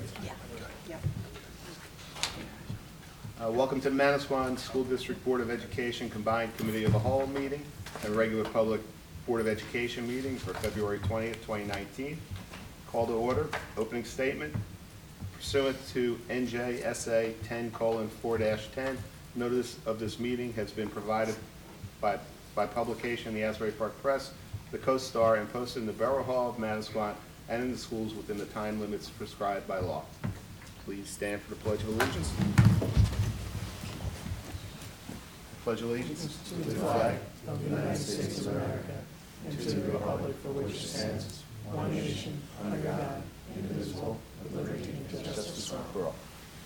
Welcome to the Manasquan School District Board of Education Combined Committee of the Whole meeting and regular public Board of Education meeting for February 20th, 2019. Call to order. Opening statement. Pursuant to NJSA 10:4-10, notice of this meeting has been provided by publication in the Asbury Park Press, the Coast Star, and posted in the Borough Hall of Manasquan and in the schools within the time limits prescribed by law. Please stand for the Pledge of Allegiance. Pledge allegiance to the flag of the United States of America and to the republic for which it stands, one nation, under God, indivisible, with liberty and justice for all.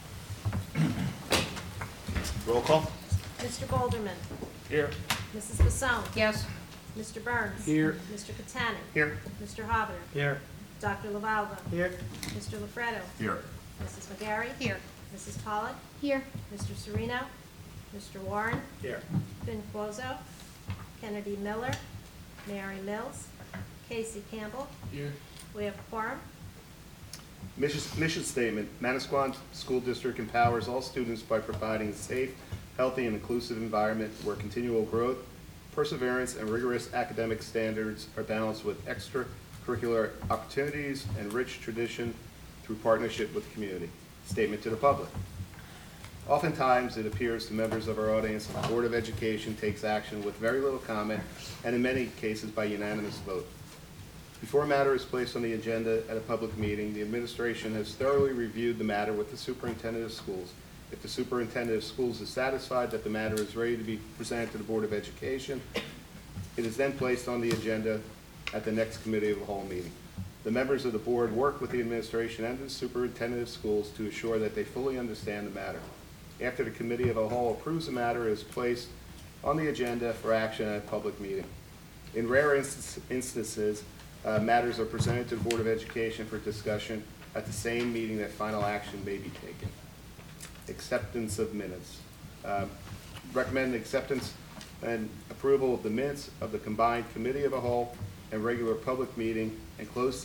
Roll call. Mr. Bolderman. Here. Mrs. Basone. Yes. Mr. Burns. Here. Mr. Catani. Here. Mr. Hovener. Here. Dr. LaValva. Here. Mr. Lafredo. Here. Mrs. McGarry. Here. Mrs. Pollock. Here. Mr. Serino. Mr. Warren. Here. Finn Quozo. Kennedy Miller. Mary Mills. Casey Campbell. Here. We have quorum. Mission statement. Manasquan School District empowers all students by providing a safe, healthy, and inclusive environment where continual growth, perseverance, and rigorous academic standards are balanced with extracurricular opportunities and rich tradition through partnership with the community. Statement to the public. Oftentimes, it appears to members of our audience the Board of Education takes action with very little comment, and in many cases by unanimous vote. Before a matter is placed on the agenda at a public meeting, the administration has thoroughly reviewed the matter with the superintendent of schools. If the superintendent of schools is satisfied that the matter is ready to be presented to the Board of Education, it is then placed on the agenda at the next committee of the whole meeting. The members of the board work with the administration and the superintendent of schools to assure that they fully understand the matter. After the committee of the whole approves the matter, it is placed on the agenda for action at a public meeting. In rare instances, matters are presented to the Board of Education for discussion at the same meeting that final action may be taken. Acceptance of minutes. Recommend acceptance and approval of the minutes of the combined committee of the whole and regular public meeting and closed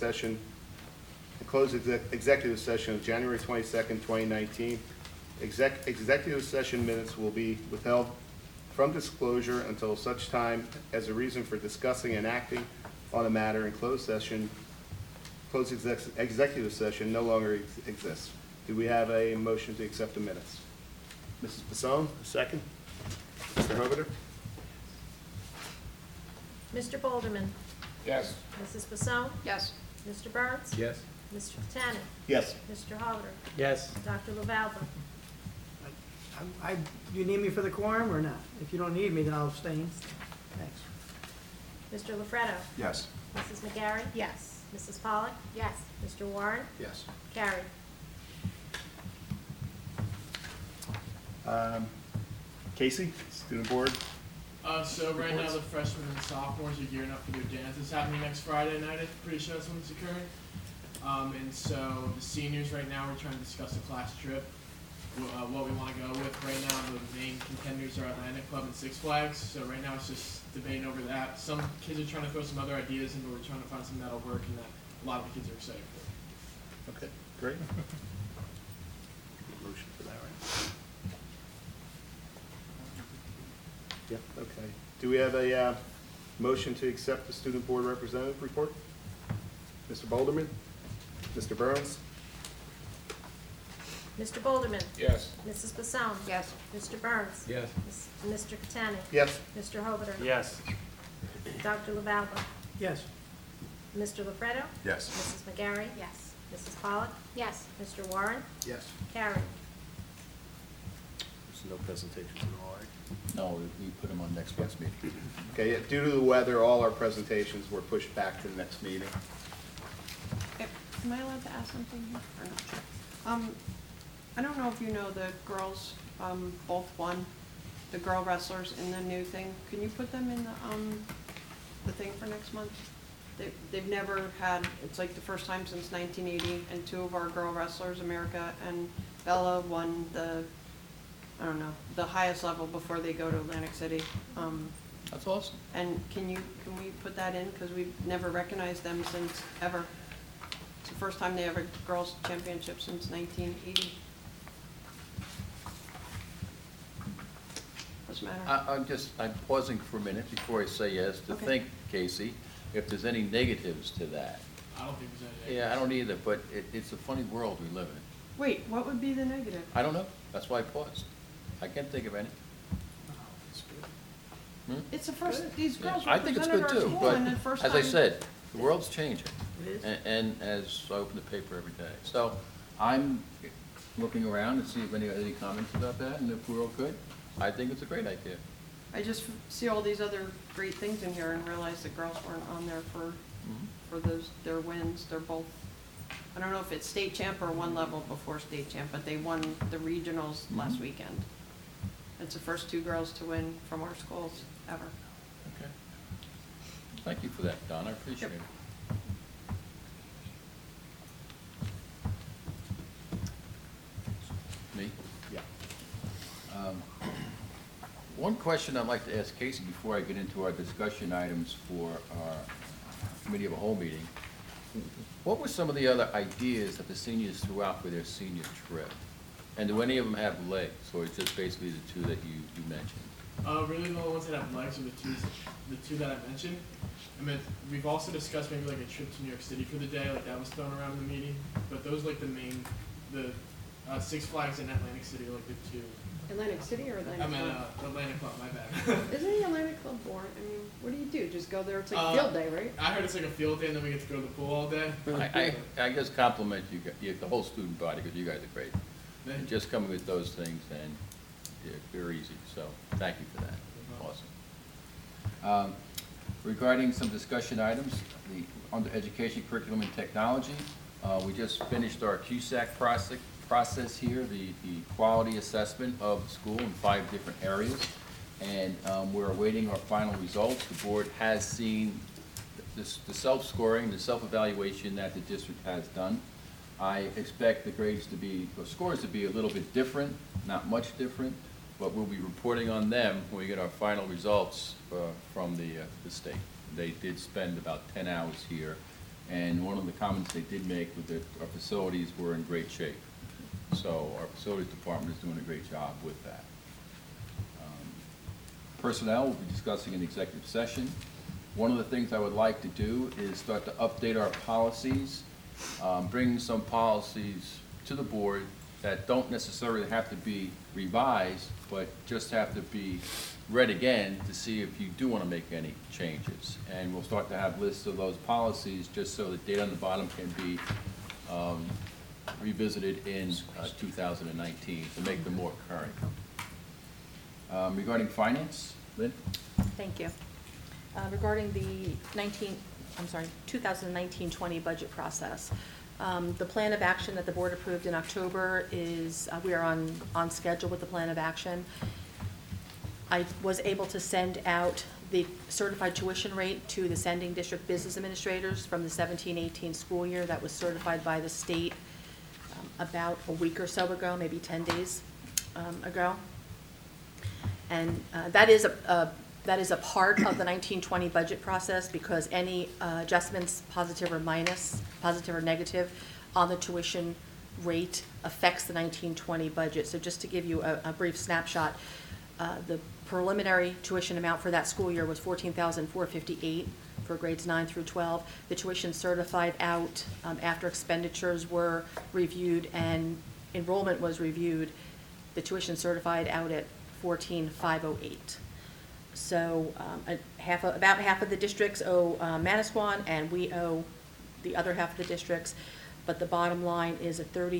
executive session of January 22nd, 2019. Executive session minutes will be withheld from disclosure until such time as a reason for discussing and acting on a matter in closed executive session no longer exists. Do we have a motion to accept the minutes? Mrs. Basone, a second. Mr. Hovener? Mr. Bolderman. Yes. Mrs. Basone. Yes. Mr. Burns. Yes. Mr. Catani. Yes. Mr. Hovener. Yes. Dr. LaValva. You need me for the quorum or not? If you don't need me, then I'll abstain. Thanks. Mr. Lafredo. Yes. Mrs. McGarry. Yes. Mrs. Pollock. Yes. Mr. Warren. Yes. Carried. Casey, student board. So right now the freshmen and sophomores are gearing up for their dance. It's happening next Friday night. I'm pretty sure that's when it's occurring. And so the seniors right now we're trying to discuss a class trip, what we want to go with. Right now the main contenders are Atlantic Club and Six Flags. So right now it's just debating over that. Some kids are trying to throw some other ideas in, but we're trying to find something that'll work and that a lot of the kids are excited for. Okay, great. Motion for that, right? Yeah, okay. Do we have a motion to accept the student board representative report? Mr. Bolderman? Mr. Burns? Mr. Bolderman. Yes. Mrs. Basone. Yes. Mr. Burns. Yes. Mr. Catani. Yes. Mr. Hovener. Yes. Dr. LaValva. Yes. Mr. Lafredo. Yes. Mrs. McGarry. Yes. Mrs. Pollock. Yes. Mr. Warren. Yes. Carried. There's no presentations at all, right? No, we put them on next month's meeting. Okay, yeah, due to the weather, all our presentations were pushed back to the next meeting. Am I allowed to ask something here or not? I don't know if you know the girls, both won, the girl wrestlers in the new thing. Can you put them in the thing for next month? They've never had, it's like the first time since 1980, and two of our girl wrestlers, America and Bella, won the, I don't know, the highest level before they go to Atlantic City. That's awesome. And can we put that in? Because we've never recognized them since ever. It's the first time they have a girls' championship since 1980. What's the matter? I'm pausing for a minute before I say yes to Okay. think, Casey, if there's any negatives to that. I don't think there's any. Yeah, I don't either, but it's a funny world we live in. Wait, what would be the negative? I don't know, that's why I paused. I can't think of any. Hmm? It's the first, Good. these girls I think it's represented good our too, school but and the first as I time- said, the world's changing. It is. And as I open the paper every day. So I'm looking around to see if any comments about that, and if we're all good. I think it's a great idea. I just see all these other great things in here and realize the girls weren't on there for those, their wins. They're both, I don't know if it's state champ or one level before state champ, but they won the regionals last weekend. It's the first two girls to win from our schools ever. Okay. Thank you for that, Don, I appreciate Yep. it. Me? Yeah. One question I'd like to ask Casey before I get into our discussion items for our committee of a whole meeting. What were some of the other ideas that the seniors threw out for their senior trip? And do any of them have legs, or it's just basically the two that you mentioned? Really the only ones that have legs are the two that I mentioned. I mean, we've also discussed maybe like a trip to New York City for the day, like that was thrown around in the meeting. But those like the main, Six Flags and Atlantic City are like the two. Atlantic City or I meant, Atlantic Club, my bad. Isn't the Atlantic Club boring? I mean, what do you do? Just go there? It's like Uh, field day, right? I heard it's like a field day and then we get to go to the pool all day. I just compliment you, the whole student body, because you guys are great. Then- And just coming with those things, and they're easy, so thank you for that. Awesome. Regarding some discussion items, under education, curriculum, and technology, we just finished our CUSAC process here, the quality assessment of the school in 5 different areas, and we're awaiting our final results. The board has seen the self-scoring, the self-evaluation that the district has done. I expect the grades to be, or scores to be a little bit different, not much different, but we'll be reporting on them when we get our final results from the state. They did spend about 10 hours here, and one of the comments they did make was that our facilities were in great shape. So our facilities department is doing a great job with that. Personnel, we'll be discussing in executive session. One of the things I would like to do is start to update our policies, bring some policies to the board that don't necessarily have to be revised, but just have to be read again to see if you do want to make any changes. And we'll start to have lists of those policies, just so the data on the bottom can be revisited in 2019 to make them more current. Regarding finance, Lynn? Thank you. Regarding the 2019-20 budget process, the plan of action that the board approved in October is, we are on schedule with the plan of action. I was able to send out the certified tuition rate to the sending district business administrators from the 17-18 school year. That was certified by the state about a week or so ago, maybe 10 days ago. And that is a part of the 1920 budget process, because any adjustments, positive or minus, positive or negative, on the tuition rate affects the 1920 budget. So just to give you a brief snapshot, the preliminary tuition amount for that school year was $14,458 for grades 9 through 12. The tuition certified out after expenditures were reviewed and enrollment was reviewed, the tuition certified out at $14,508. So about half of the districts owe Manasquan, and we owe the other half of the districts. But the bottom line is a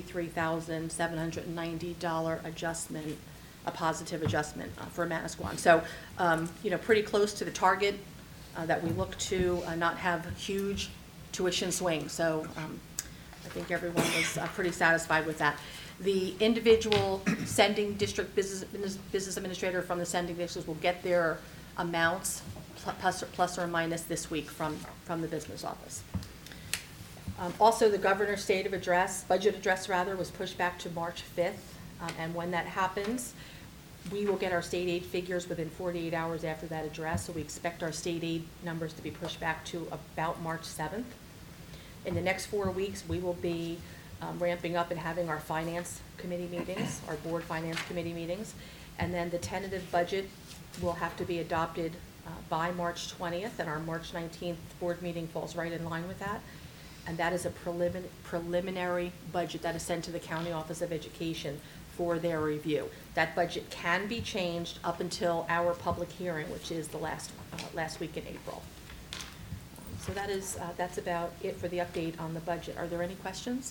$33,790 adjustment, a positive adjustment for Manasquan. So, pretty close to the target that we look to not have huge tuition swings. So I think everyone was pretty satisfied with that. The individual sending district business administrator from the sending districts will get their amounts plus or minus this week from the business office. Also, the governor's budget address was pushed back to March 5th. And when that happens, we will get our state aid figures within 48 hours after that address. So we expect our state aid numbers to be pushed back to about March 7th. In the next 4 weeks, we will be ramping up and having our finance committee meetings, our board finance committee meetings. And then the tentative budget will have to be adopted by March 20th, and our March 19th board meeting falls right in line with that. And that is a preliminary budget that is sent to the County Office of Education for their review. That budget can be changed up until our public hearing, which is the last week in April. So that's about it for the update on the budget. Are there any questions?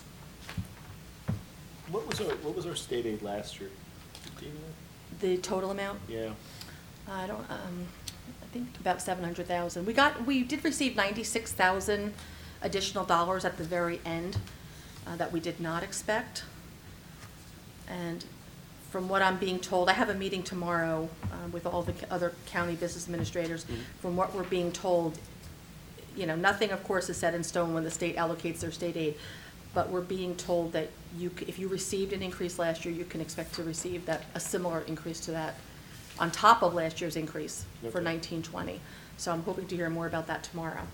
What was our state aid last year? Do you know? The total amount? Yeah. I don't, I think about 700,000. We did receive 96,000 additional dollars at the very end that we did not expect. And from what I'm being told, I have a meeting tomorrow with all the other county business administrators. Mhm. From what we're being told, you know, nothing, of course, is set in stone when the state allocates their state aid, but we're being told that if you received an increase last year, you can expect to receive a similar increase to that on top of last year's increase for Okay. 1920. So I'm hoping to hear more about that tomorrow.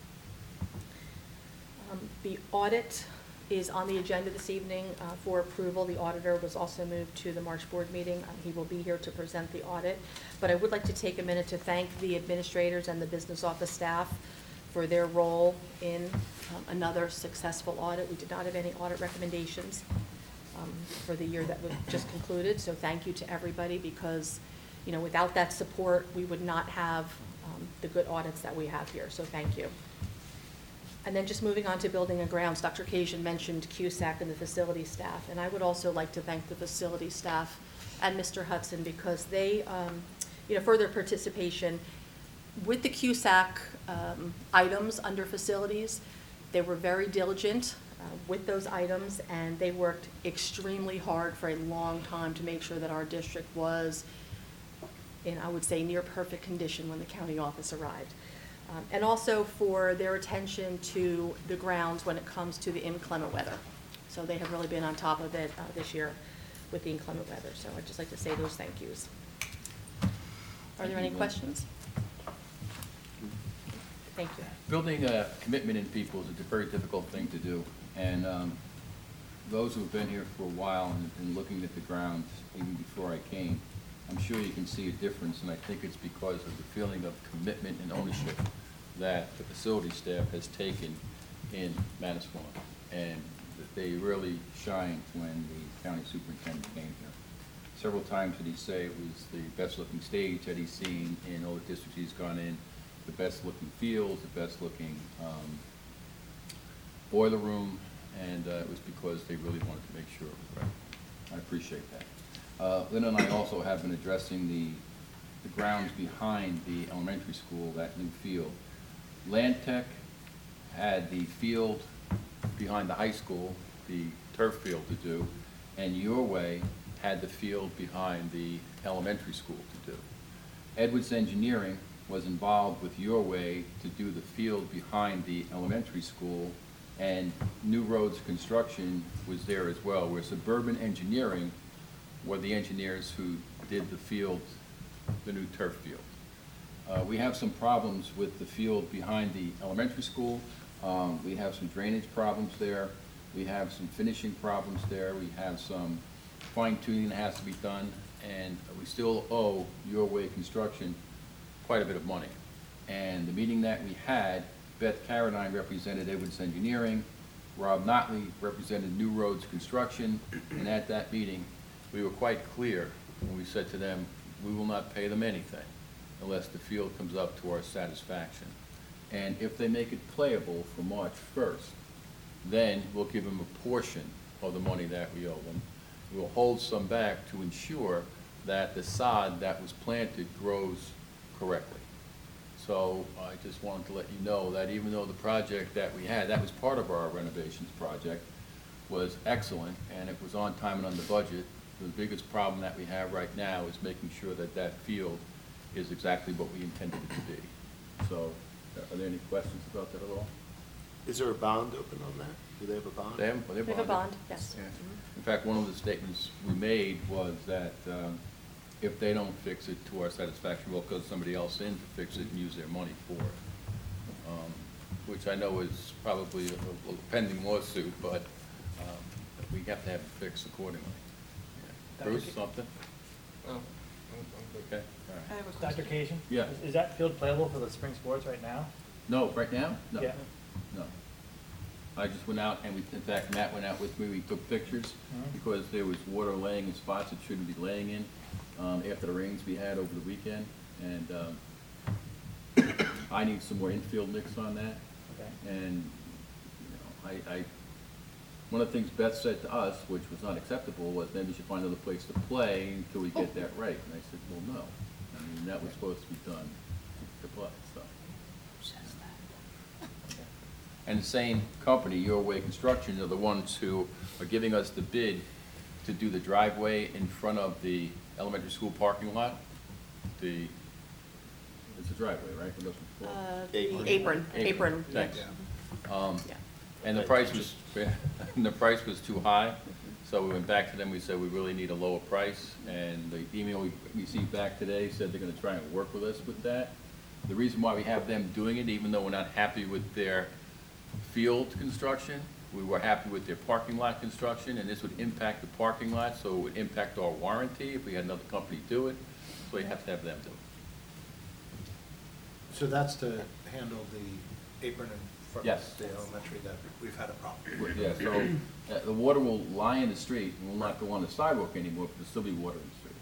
The audit is on the agenda this evening for approval. The auditor was also moved to the March board meeting. He will be here to present the audit. But I would like to take a minute to thank the administrators and the business office staff for their role in another successful audit. We did not have any audit recommendations for the year that was just concluded. So thank you to everybody, because, you know, without that support, we would not have the good audits that we have here. So thank you. And then just moving on to building and grounds, Dr. Kajian mentioned CUSAC and the facility staff. And I would also like to thank the facility staff and Mr. Hudson, because they, you know, for their participation with the CUSAC items under facilities. They were very diligent with those items, and they worked extremely hard for a long time to make sure that our district was in, I would say, near perfect condition when the county office arrived. And also for their attention to the grounds when it comes to the inclement weather. So they have really been on top of it this year with the inclement weather. So I'd just like to say those thank yous. Are there any questions? Thank you. Building a commitment in people is a very difficult thing to do. And those who have been here for a while and looking at the grounds, even before I came, I'm sure you can see a difference, and I think it's because of the feeling of commitment and ownership that the facility staff has taken in Manasquan. And they really shined when the county superintendent came here. Several times did he say it was the best-looking stage that he's seen in all the districts he's gone in, the best-looking fields, the best-looking boiler room, and it was because they really wanted to make sure it was right. I appreciate that. Linda and I also have been addressing the grounds behind the elementary school, that new field. Land Tech had the field behind the high school, the turf field to do, and Your Way had the field behind the elementary school to do. Edwards Engineering was involved with Your Way to do the field behind the elementary school, and New Roads Construction was there as well, where Suburban Engineering were the engineers who did the field, the new turf field. We have some problems with the field behind the elementary school. We have some drainage problems there. We have some finishing problems there. We have some fine tuning that has to be done, and we still owe Your Way Construction quite a bit of money. And the meeting that we had, Beth Carradine represented Edwards Engineering, Rob Notley represented New Roads Construction, and at that meeting, we were quite clear when we said to them, we will not pay them anything unless the field comes up to our satisfaction. And if they make it playable for March 1st, then we'll give them a portion of the money that we owe them. We'll hold some back to ensure that the sod that was planted grows correctly. So I just wanted to let you know that even though the project that we had, that was part of our renovations project, was excellent and it was on time and under budget, the biggest problem that we have right now is making sure that that field is exactly what we intended it to be. So are there any questions about that at all? Is there a bond open on that? Do they have a bond? They're We have a bonded. bond, yes. Yeah. In fact, one of the statements we made was that if they don't fix it to our satisfaction, we'll put somebody else in to fix it and use their money for it. which I know is probably a pending lawsuit, but we have to have it fixed accordingly. Yeah. Bruce, something? Okay, all I right. have a Dr. question. Cation? Yeah. Is that field playable for the spring sports right now? No, right now? No. Yeah. No. I just went out and in fact, Matt went out with me, we took pictures because there was water laying in spots it shouldn't be laying in, after the rains we had over the weekend. And, I need some more infield mix on that. Okay. And, you know, one of the things Beth said to us, which was not acceptable, was maybe we should find another place to play until we get that right. And I said, well, no. I mean, that was supposed to be done to play, so. And the same company, Your Way Construction, are the ones who are giving us the bid to do the driveway in front of the elementary school parking lot. It's a driveway, right? What else is it called? The apron. Thanks. Yeah. And the price was, and the price was too high, so we went back to them, we said we really need a lower price, and the email we received back today said they're gonna try and work with us with that. The reason why we have them doing it, even though we're not happy with their field construction, we were happy with their parking lot construction, and this would impact the parking lot, so it would impact our warranty if we had another company do it, so we have to have them do it. So that's to handle the apron in front Yes. of the elementary that we've had a problem. Yeah, so the water will lie in the street and will not go on the sidewalk anymore, but there'll still be water in the street.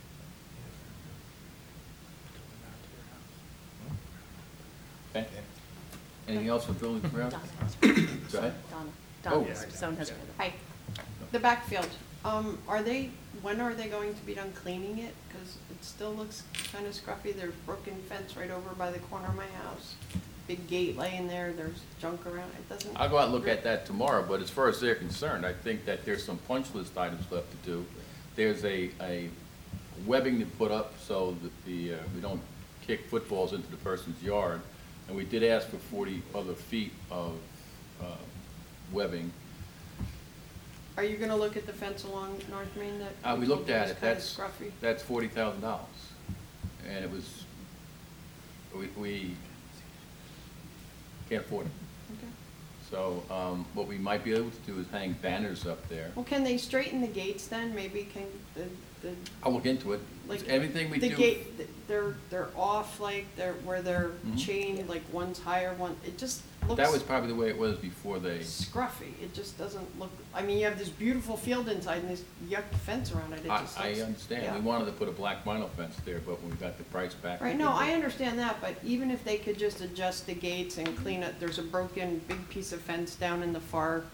Okay? Anything else for building ground? Donna. Go ahead. Donna, Oh. Stone has her hand up. Hi. The backfield, when are they going to be done cleaning it? Because it still looks kind of scruffy. There's broken fence right over by the corner of my house. Big gate laying there, there's junk around, it doesn't. I'll go out and look at that tomorrow, but as far as they're concerned, I think that there's some punch list items left to do. There's a webbing to put up so that we don't kick footballs into the person's yard. And we did ask for 40 other feet of webbing. Are you gonna look at the fence along North Main that? We looked at it, Kinda that's scruffy? $40,000. And it was, we can't afford it. Okay. So, what we might be able to do is hang banners up there. Well, can they straighten the gates then? Maybe can the, I'll look into it. like. Everything we The do. gate, they're off, like, where they're Mhm. chained, like one's higher, it just looks. That was probably the way it was before they, Scruffy, it just doesn't look, I mean, you have this beautiful field inside and this yuck fence around it, it just I looks. understand. yeah. We wanted to put a black vinyl fence there, but when we got the price back. Right, we no, did I that. understand that, but even if they could just adjust the gates and clean it, there's a broken big piece of fence down in the far,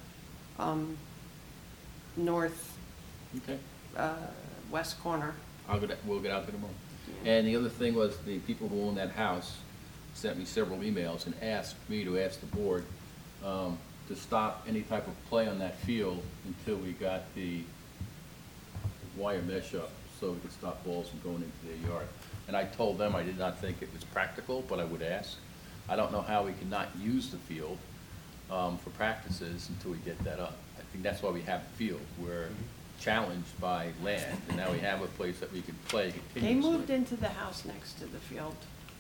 north, Okay. west corner. We'll get out there tomorrow. And the other thing was, the people who own that house sent me several emails and asked me to ask the board to stop any type of play on that field until we got the wire mesh up, so we could stop balls from going into their yard. And I told them I did not think it was practical, but I would ask. I don't know how we can not use the field for practices until we get that up. I think that's why we have the field. We're challenged by land, and now we have a place that we can play They continuously. moved into the house next to the field.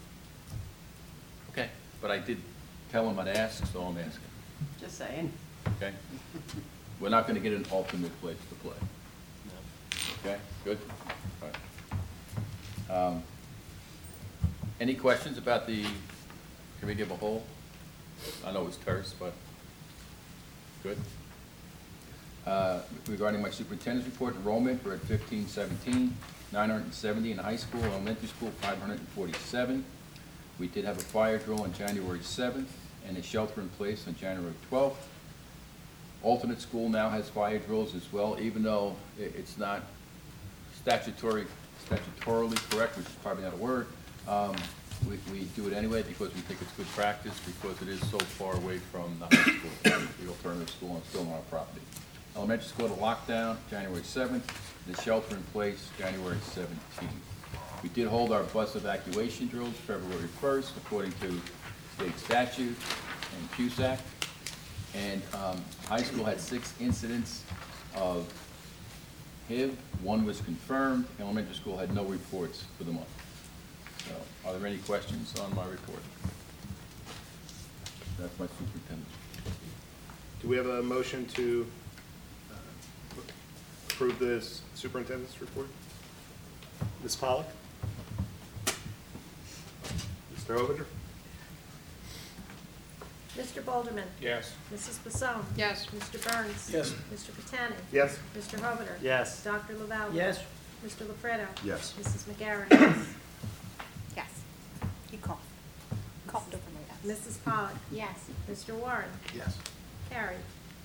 Okay, but I did tell them I'd ask, so I'm asking, Just saying. okay? We're not gonna get an alternate place to play. Okay, good? All right. Any questions about the committee of a whole? I know it was terse, but good. Regarding my superintendent's report, enrollment, we're at 1517, 970 in high school, elementary school, 547. We did have a fire drill on January 7th and a shelter in place on January 12th. Alternate school now has fire drills as well, even though it's not statutorily correct, which is probably not a word. We do it anyway because we think it's good practice, because it is so far away from the high school, the alternative school, and still on our property. Elementary school had a lockdown January 7th, the shelter in place January 17th. We did hold our bus evacuation drills February 1st, according to state statute and CUSAC. And high school had 6 incidents of HIV, 1 was confirmed. Elementary school had no reports for the month. So, are there any questions on my report? That's my superintendent. Do we have a motion to approve this superintendent's report? Ms. Pollock? Mr. Ovinger? Mr. Bolderman. Yes. Mrs. Fasone. Yes. Mr. Burns. Yes. Mr. Catani. Yes. Mr. Hovener. Yes. Dr. LaValva. Yes. Mr. LaFredo. Yes. Mrs. McGarry. Yes. He coughed. Coughed over my eyes. Mrs. Pollock. Yes. Mr. Warren. Yes. Carried.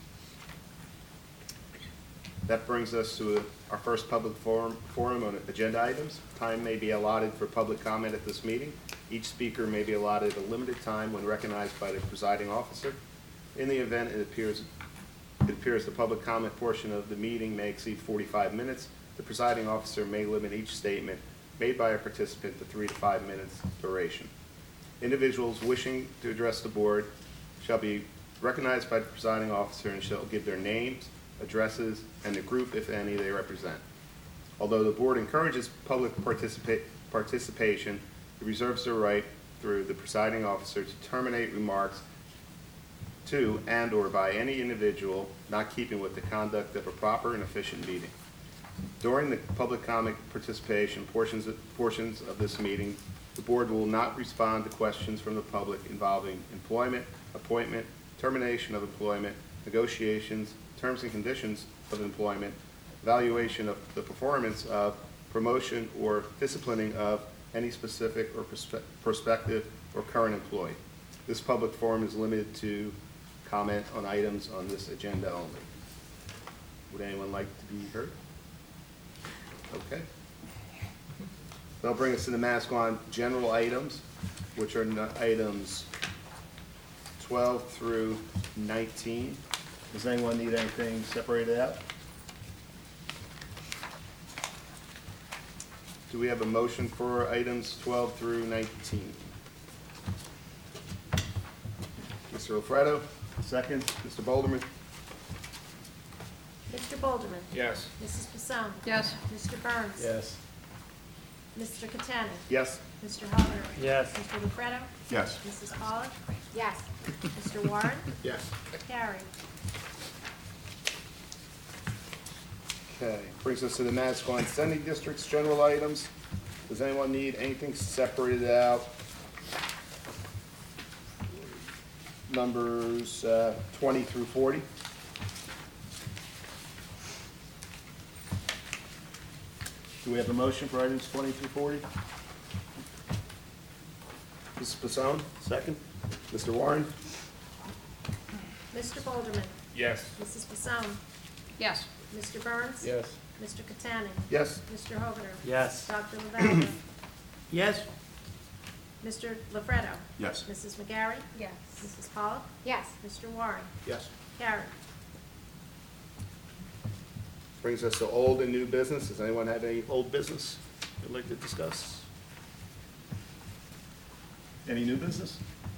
That brings us to our first public forum on agenda items. Time may be allotted for public comment at this meeting. Each speaker may be allotted a limited time when recognized by the presiding officer. In the event it appears the public comment portion of the meeting may exceed 45 minutes, the presiding officer may limit each statement made by a participant to 3 to 5 minutes duration. Individuals wishing to address the board shall be recognized by the presiding officer and shall give their names, addresses, and the group, if any, they represent. Although the board encourages public participation, it reserves the right through the presiding officer to terminate remarks to and/or by any individual not keeping with the conduct of a proper and efficient meeting. During the public comment participation portions of this meeting, the board will not respond to questions from the public involving employment, appointment, termination of employment, negotiations, terms and conditions of employment, evaluation of the performance of, promotion or disciplining of any specific or prospective or current employee. This public forum is limited to comment on items on this agenda only. Would anyone like to be heard? Okay. That'll bring us to the Manasquan general items, which are items 12 through 19. Does anyone need anything separated out? Do we have a motion for items 12 through 19? Mr. Alfredo, second. Mr. Bolderman? Mr. Bolderman. Yes. Mrs. Fasone. Yes. Mr. Burns. Yes. Mr. Catani. Yes. Mr. Hovener. Yes. Mr. LaFredo. Yes. Mrs. Pollock. Yes. Mr. Warren. Yes. Carried. Okay, brings us to the Manasquan Sending District's general items. Does anyone need anything separated out? Numbers 20 through 40. Do we have a motion for items 20 through 40? Mrs. Pasone, second. Mr. Warren? Mr. Bolderman. Yes. Mrs. Fasone. Yes. Mr. Burns. Yes. Mr. Catani. Yes. Mr. Hovener. Yes. Dr. LaValva. Yes. Mr. LaFredo. Yes. Mrs. McGarry. Yes. Mrs. Pollock. Yes. Mr. Warren. Yes. Carried. Brings us to old and new business. Does anyone have any old business they'd like to discuss? Any new business?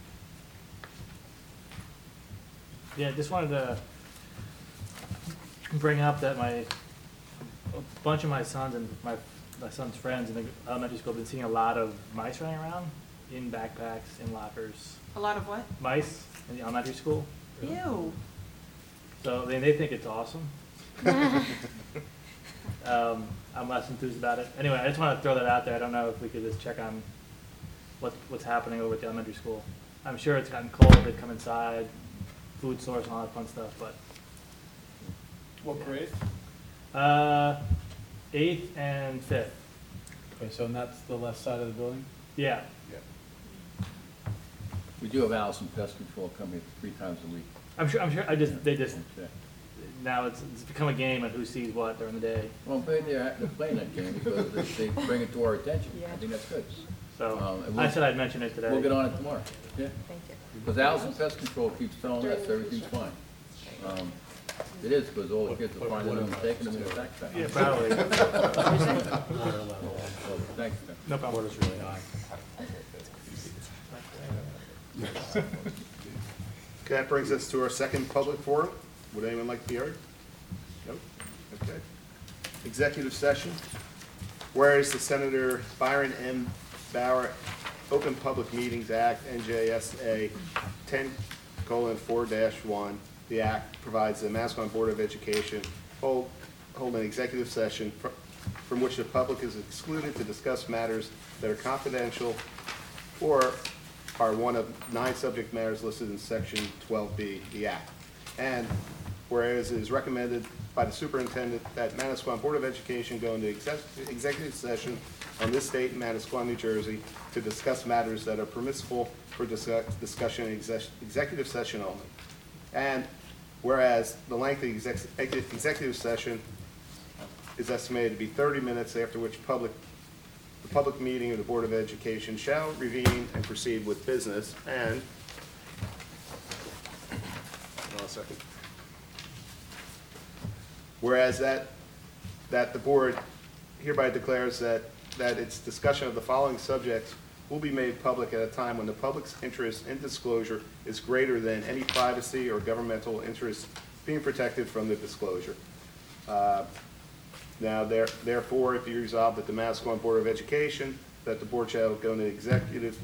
Yeah, just wanted to bring up that a bunch of my sons and my son's friends in the elementary school have been seeing a lot of mice running around in backpacks, in lockers. A lot of what? Mice in the elementary school. Ew. So they think it's awesome. I'm less enthused about it. Anyway, I just want to throw that out there. I don't know if we could just check on what's happening over at the elementary school. I'm sure it's gotten cold, they've come inside, food source and all that fun stuff, but What grade? 8th and 5th. Okay, so that's the left side of the building? Yeah. We do have Allison Pest Control coming 3 times a week. I'm sure, they just, Okay. now it's become a game of who sees what during the day. Well, they're playing that game because they bring it to our attention. I think that's good. So and I said I'd mention it today. We'll get on it tomorrow. Yeah. Thank you. Because Allison Pest Control keeps telling us everything's fine. It is because all the kids are finding them and taking them in their backpack. Yeah, probably. So, thanks, Tim. No problem. Water's really high. Okay, that brings us to our second public forum. Would anyone like to be heard? Nope. Okay. Executive session. Whereas the Senator Byron M. Bauer Open Public Meetings Act, NJSA 4-1, the act provides the Manasquan Board of Education hold an executive session from which the public is excluded to discuss matters that are confidential or are one of 9 subject matters listed in Section 12B, the Act. And whereas it is recommended by the superintendent that Manasquan Board of Education go into executive session on this date in Manasquan, New Jersey, to discuss matters that are permissible for discussion in executive session only. And whereas the length of the executive session is estimated to be 30 minutes, after which the public meeting of the Board of Education shall reconvene and proceed with business. And, hold on a second. Whereas that the board hereby declares that its discussion of the following subjects will be made public at a time when the public's interest in disclosure is greater than any privacy or governmental interest being protected from the disclosure. Now, therefore, it be resolved that the Manasquan Board of Education, that the board shall go into executive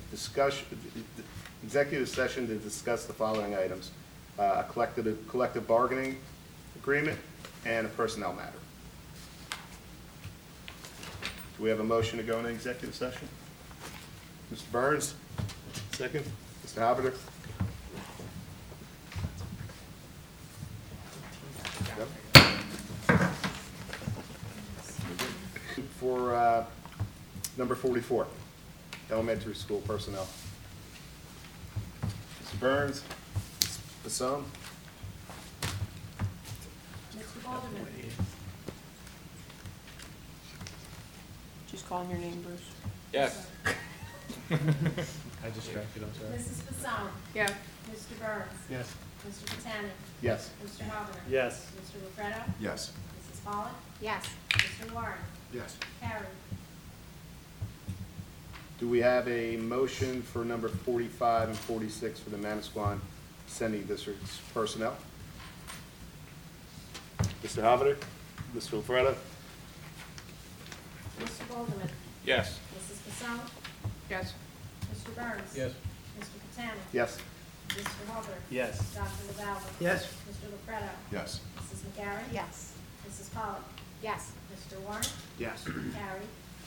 session to discuss the following items: a collective bargaining agreement and a personnel matter. Do we have a motion to go into executive session? Mr. Burns? Second. Mr. Halverter? For number 44, elementary school personnel. Mr. Burns? Ms. Basone? Mr. Alderman. She's calling your name, Bruce. Yes. I distracted, I'm sorry. Mrs. Fasano. Yeah. Mr. Burns. Yes. Mr. Catania. Yes. Mr. Halverson. Yes. Mr. Lefredo. Yes. Mrs. Pollock. Yes. Mr. Warren. Yes. Carried. Do we have a motion for number 45 and 46 for the Manasquan Sending District's personnel? Mr. Halverter? Mr. Lefredo? Mr. Alderman. Yes. Mrs. Fasano. Yes. Mr. Burns. Yes. Mr. Catania. Yes. Mr. Halverson. Yes. Dr. LaValva. Yes. Mr. Lefredo. Yes. Mrs. McGarry. Yes. Mrs. Pollock. Yes. Mr. Warren. Yes. Carried.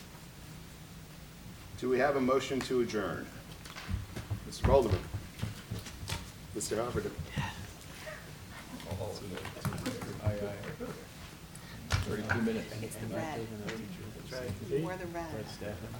Do we have a motion to adjourn? Mr. Alderman? Mr. Halverter? Aye, aye. 32 minutes. It's the red. That's right. You wore the red. Red staff.